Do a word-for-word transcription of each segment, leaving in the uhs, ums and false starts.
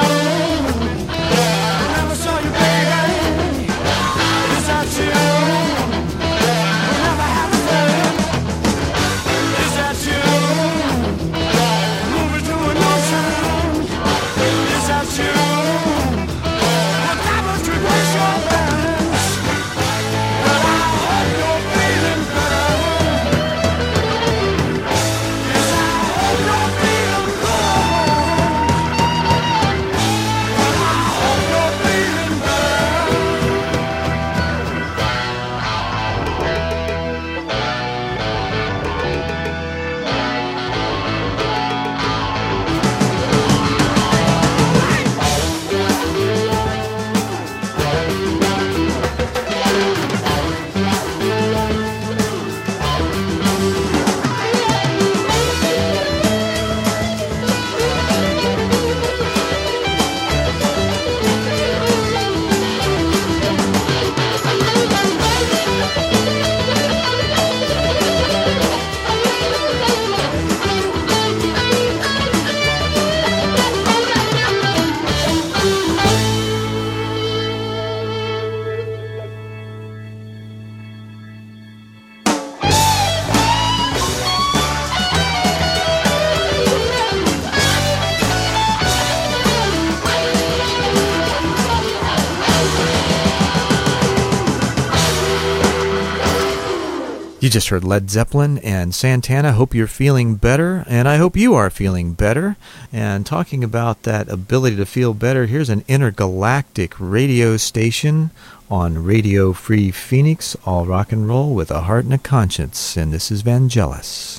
You just heard Led Zeppelin and Santana. Hope you're feeling better, and I hope you are feeling better. And talking about that ability to feel better, here's an intergalactic radio station on Radio Free Phoenix, all rock and roll with a heart and a conscience. And this is Vangelis.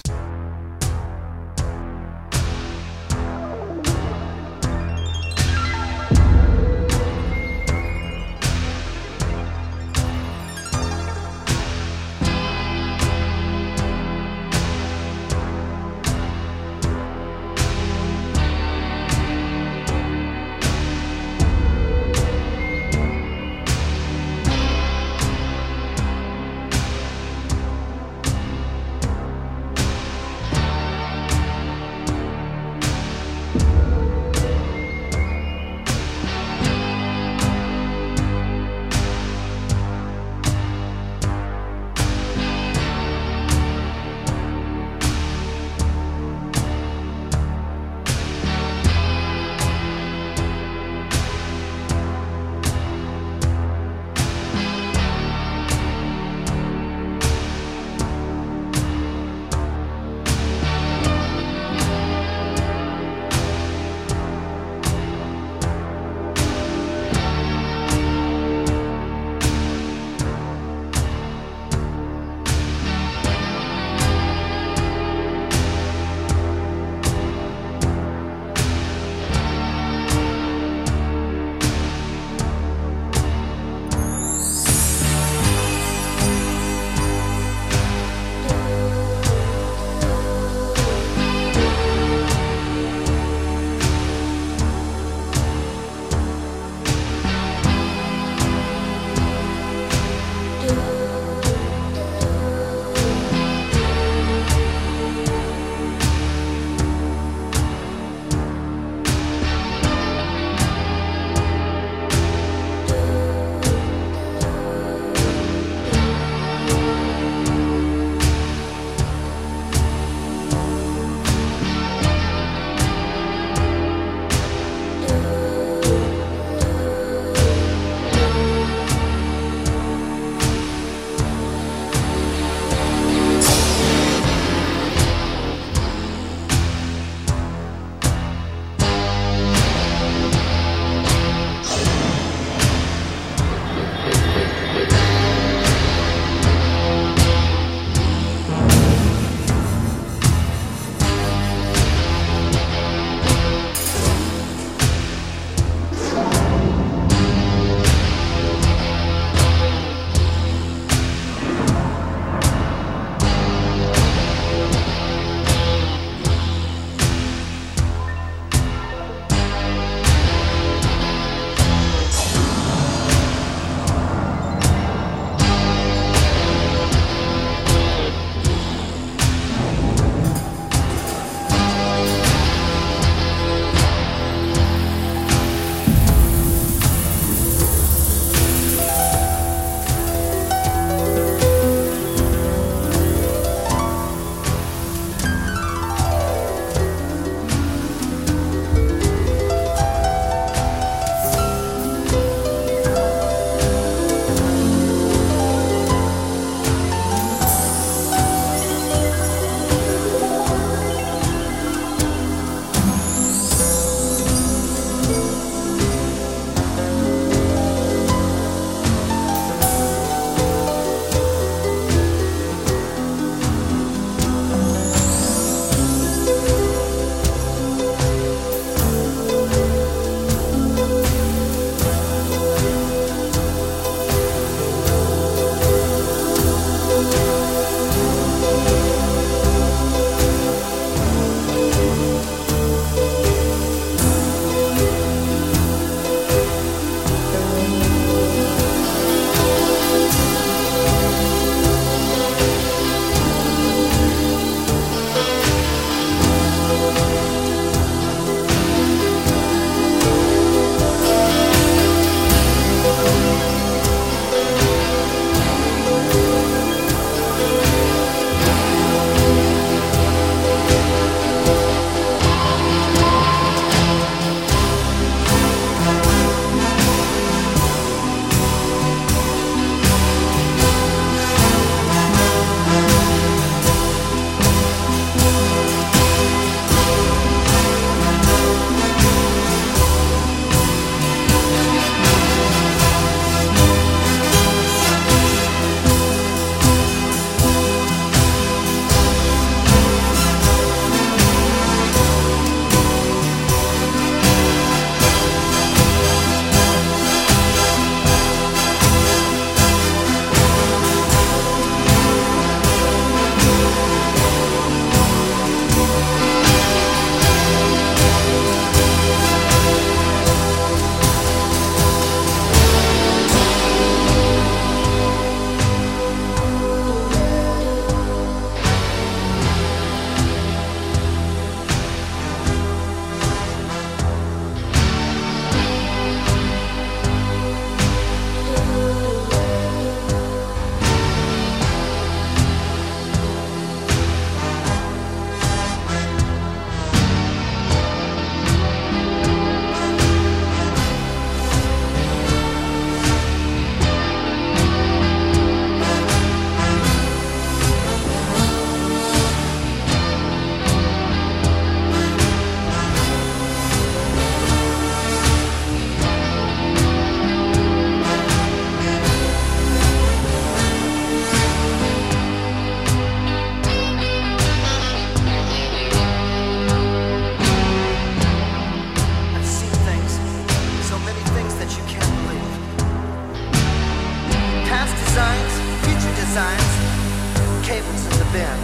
signs, cables in the band.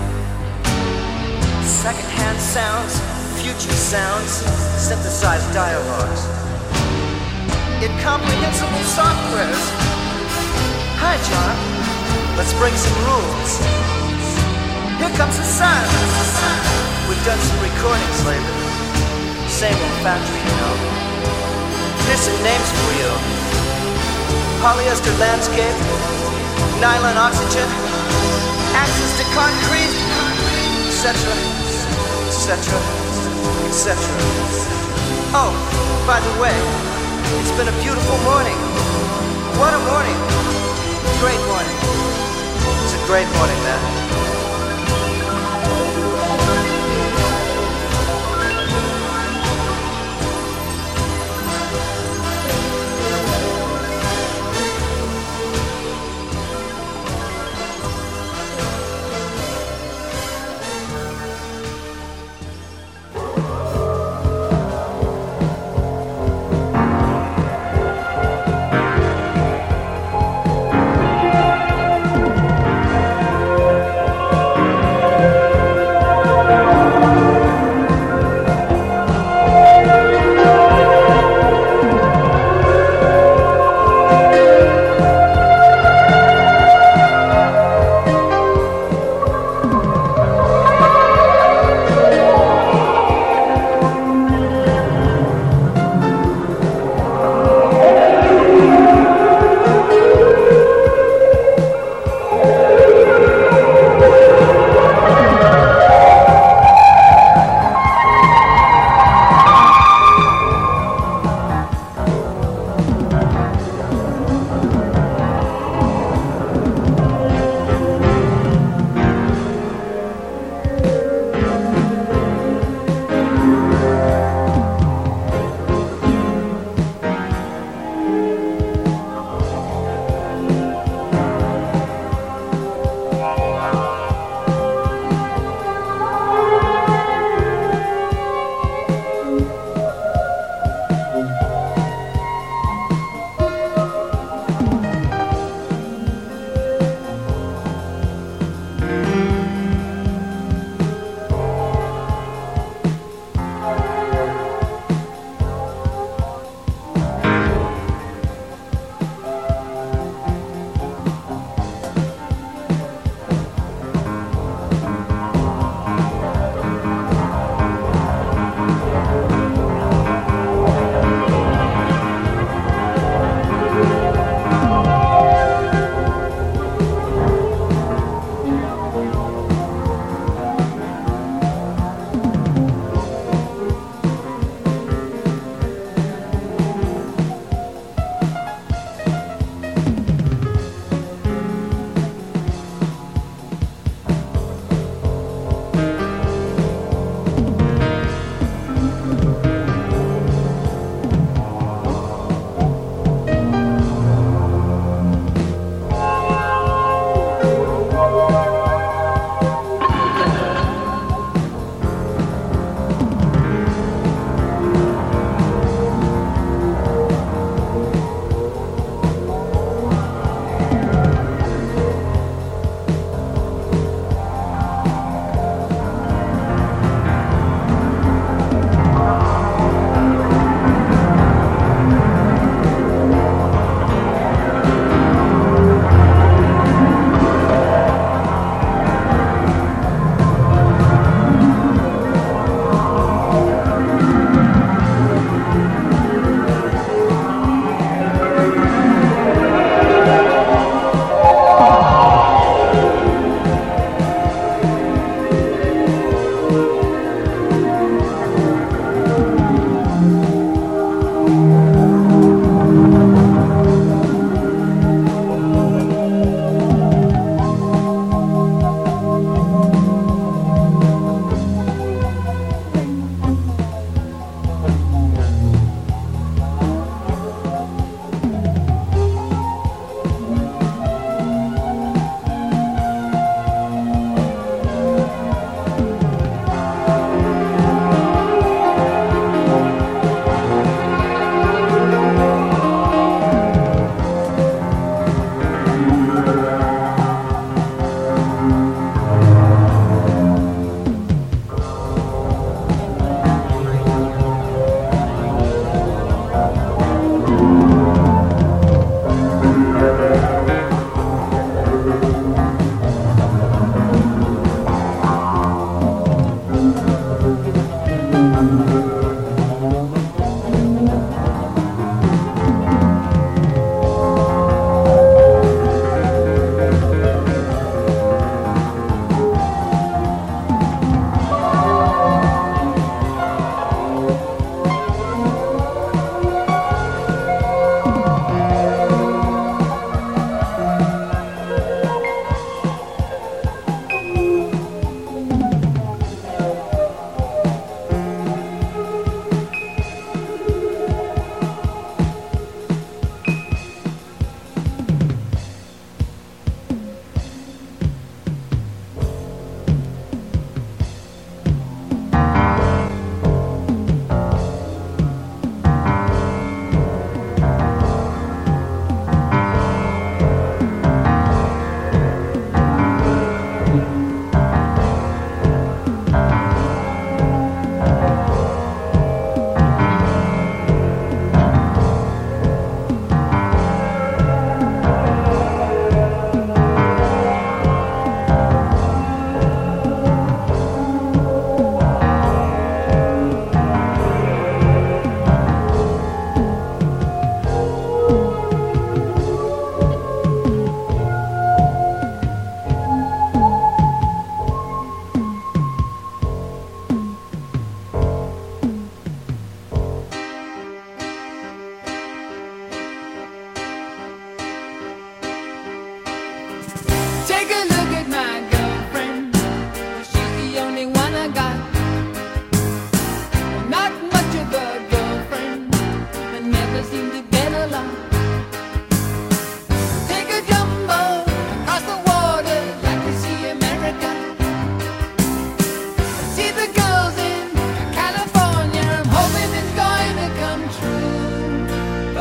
Second-hand sounds, future sounds, synthesized dialogues. Incomprehensible softwares. Hi, John. Let's break some rules. Here comes the sun. We've done some recordings lately. Same old factory, you know. Here's some names for you. Polyester landscape, nylon oxygen, access to concrete, et cetera, et cetera, et cetera. Oh, by the way, it's been a beautiful morning. What a morning. Great morning. It's a great morning, man.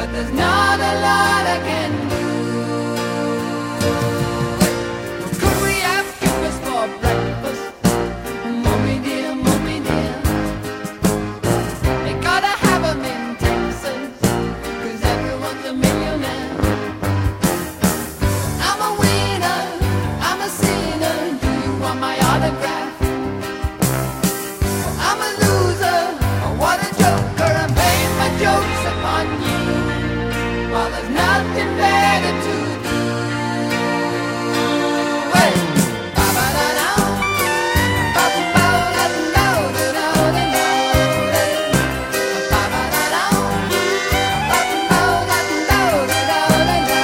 but there's not a lot I can do. Could we have breakfast for breakfast? Mommy dear, mommy dear, they gotta have 'em in Texas, 'cause everyone's a millionaire. I'm a winner, I'm a sinner, do you want my autograph? I'm a loser, what a joker, I'm playing my jokes upon you, while there's nothing better to do. Hey! Ba-ba-da-da, ba-ba-da-da-da-da-da-da-da-da. Ba-ba-da-da, ba-ba-da-da-da-da-da-da-da.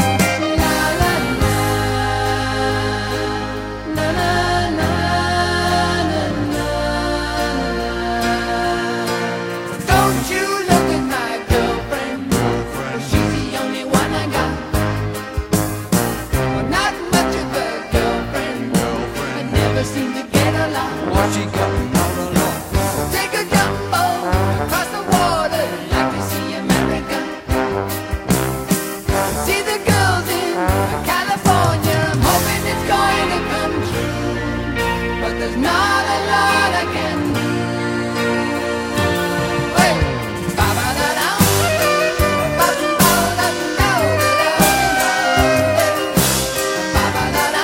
La la la, la la la, don't you look at my girlfriend, she's the only one I got. Well, not much of a girlfriend, I never seem to get along. What she got not alone. Take a jumbo across the water, like to see America. See the girls in California, I'm hoping it's going to come true, but there's not a lot I can do. Hey! Ba-ba-da-da, ba-ba-da-da-da-da-da-da-da. Ba-ba-da-da,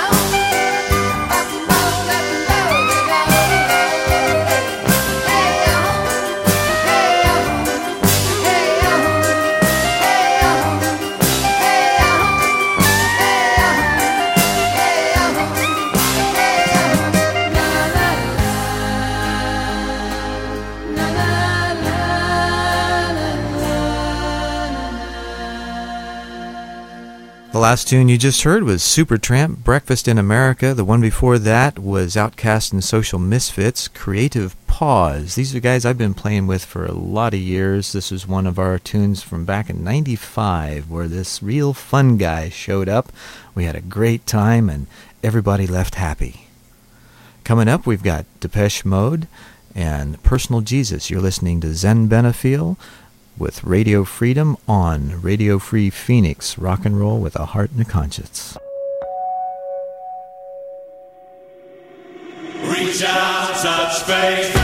The last tune you just heard was Supertramp, Breakfast in America. The one before that was Outcast and Social Misfits, Creative Pause. These are guys I've been playing with for a lot of years. This was one of our tunes from back in ninety-five where this real fun guy showed up. We had a great time and everybody left happy. Coming up, we've got Depeche Mode and Personal Jesus. You're listening to Zen Benefiel with Radio Freedom on Radio Free Phoenix, rock and roll with a heart and a conscience. Reach out, touch faith.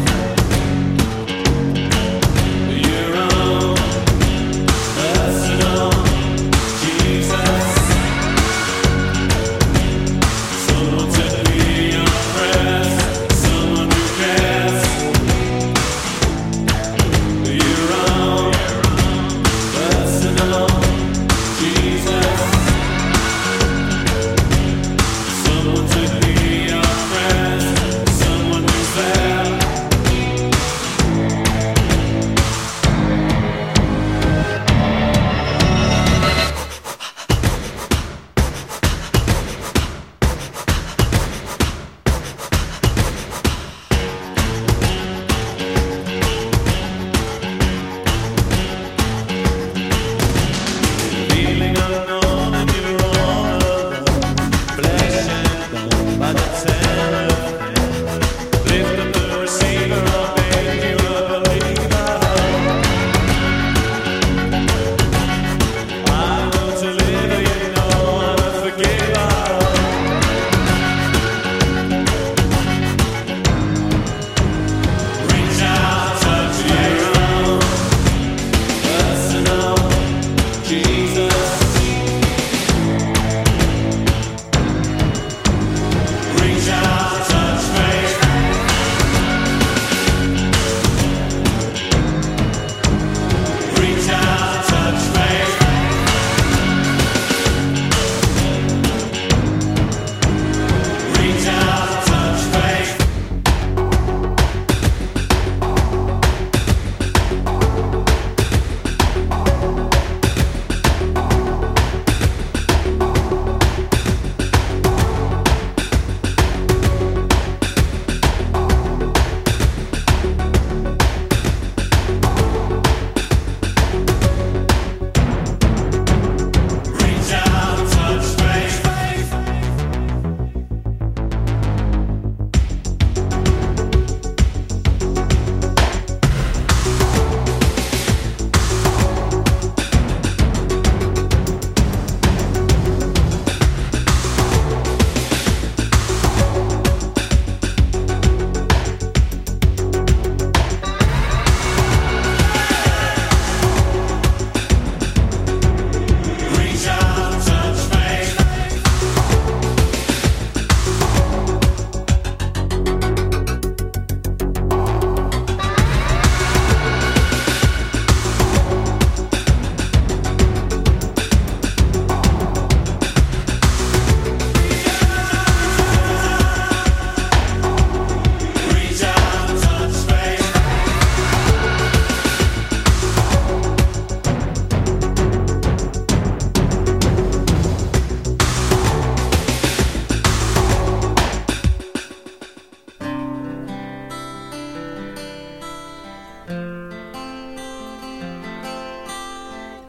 Personal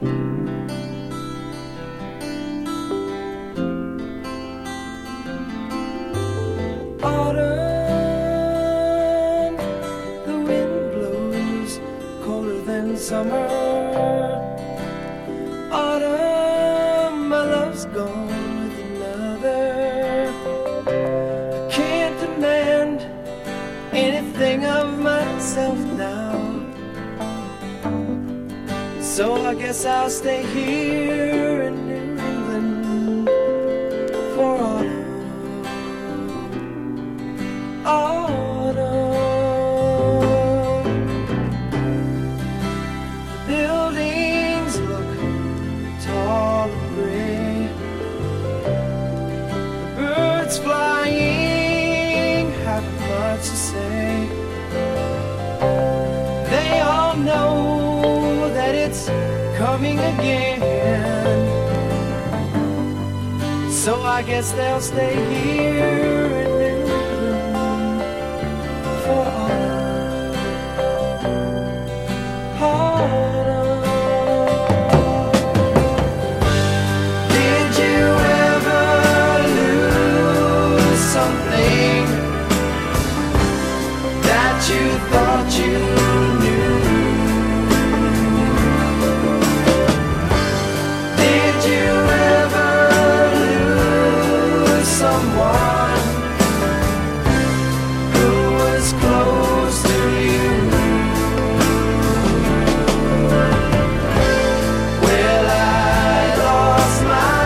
Autumn, the wind blows colder than summer. Autumn, my love's gone with another. I can't demand anything of myself now, so I guess I'll stay here in New England for autumn. Autumn. Buildings look tall and gray. The birds flying haven't much to say. They all know that it's coming again, so I guess they'll stay here in New England for autumn. Autumn. Did you ever lose something that you thought you knew? Did you ever lose someone who was close to you? Well, I lost my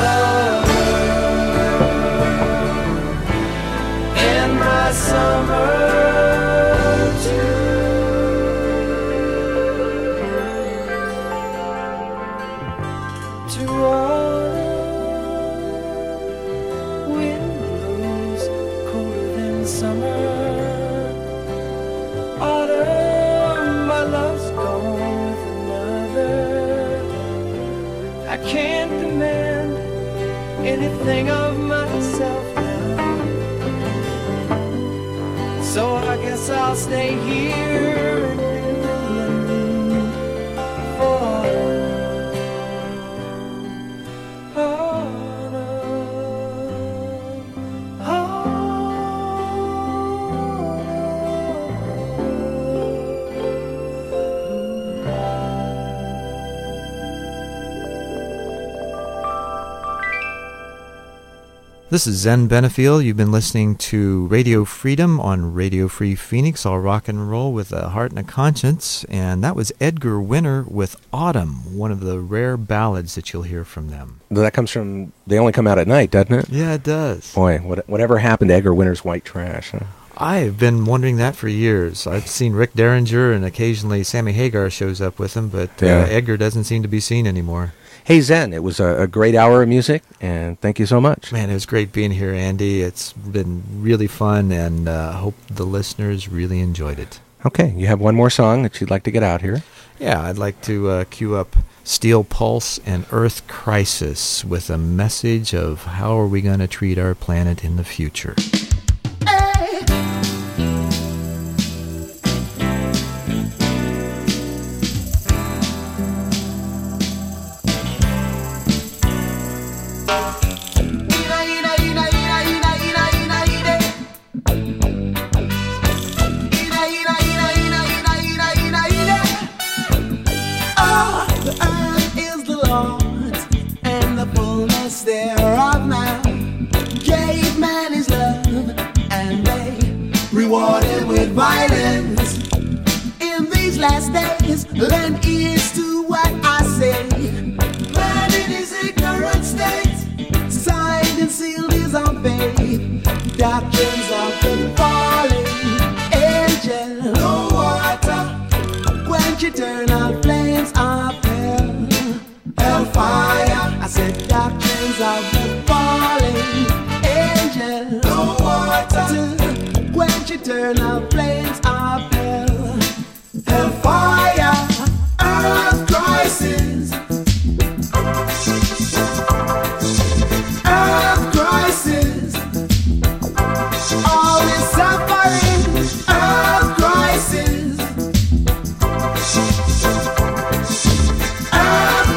love and my summer too. To autumn, wind blows colder than summer. Autumn, my love's gone with another. I can't demand anything of myself now, so I guess I'll stay here in New England for autumn. Autumn. This is Zen Benefiel. You've been listening to Radio Freedom on Radio Free Phoenix. All rock and roll with a heart and a conscience. And that was Edgar Winter with Autumn, one of the rare ballads that you'll hear from them. That comes from, they only come out at night, doesn't it? Yeah, it does. Boy, what, whatever happened to Edgar Winter's White Trash, huh? I've been wondering that for years. I've seen Rick Derringer, and occasionally Sammy Hagar shows up with him, but Yeah. uh, Edgar doesn't seem to be seen anymore. Hey, Zen, it was a, a great hour of music, and thank you so much. Man, it was great being here, Andy. It's been really fun, and I uh, hope the listeners really enjoyed it. Okay, you have one more song that you'd like to get out here. Yeah, I'd like to uh, cue up Steel Pulse and Earth Crisis with a message of how are we going to treat our planet in the future. Thereof now gave man his love, and they rewarded with violence. In these last days, lend ears to what I say. Man in his ignorant state, signed and sealed his own fate. Doctrines of the falling angel, no water, quench eternal flames of hell, hellfire. I said doctrines of the falling angel, no water to quench eternal flames of hell, hellfire, earth crisis, earth crisis, all this suffering, earth crisis, earth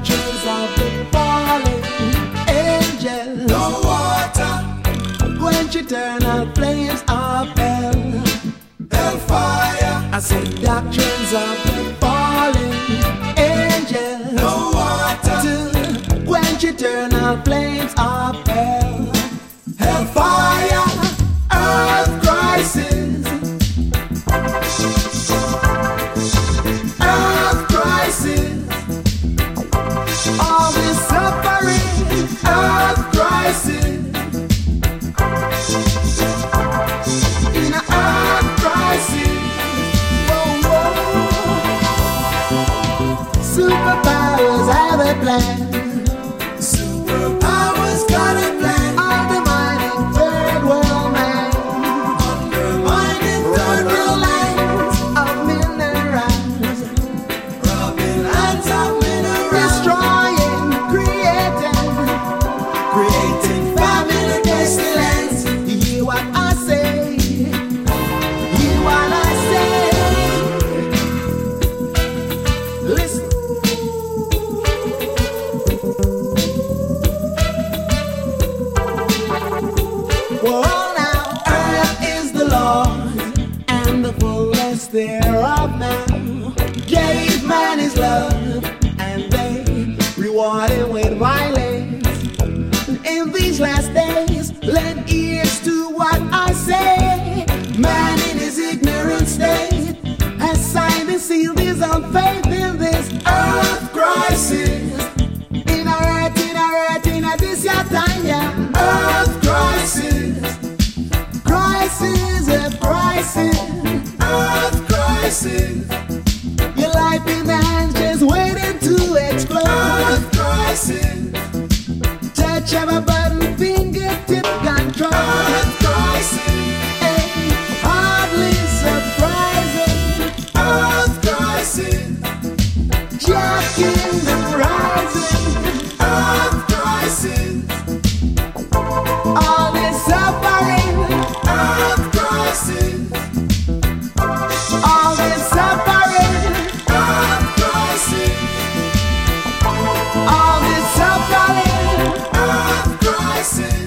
doctrines of the fallen angels. No water, quench eternal flames of hell. Hellfire, I say doctrines of the fallen angels. No water, to quench eternal flames of hell. Hellfire, earth crisis. Earth crisis. All this suffering, earth crisis. In an earth crisis. Whoa, whoa. Superpowers have a plan. Superpowers got a plan. Undermining third world man. Undermining third world lands of minerals. Rubbing lands of minerals. Destroying, creating. Creating famine and pestilence. You hear what I say? You hear what I say? Listen. Well, now earth is the Lord, and the fullness thereof now. Gave man his love, and they rewarded with violence. In these last days, lend ears to what I say. Man in his ignorant state has signed and sealed his own faith in this earth crisis. In a earth, in a earth, in a this your time, yeah. Earth crisis. Crisis, a crisis. Earth crisis. Your life in the hands just waiting to explode. Earth crisis. Touch of a button, fingertip control. Earth crisis. Hey, hardly surprising. Earth crisis. Your kingdom rising. Earth crisis. All this suffering. Earth crisis. All this suffering. Earth crisis. All this suffering. Earth crisis.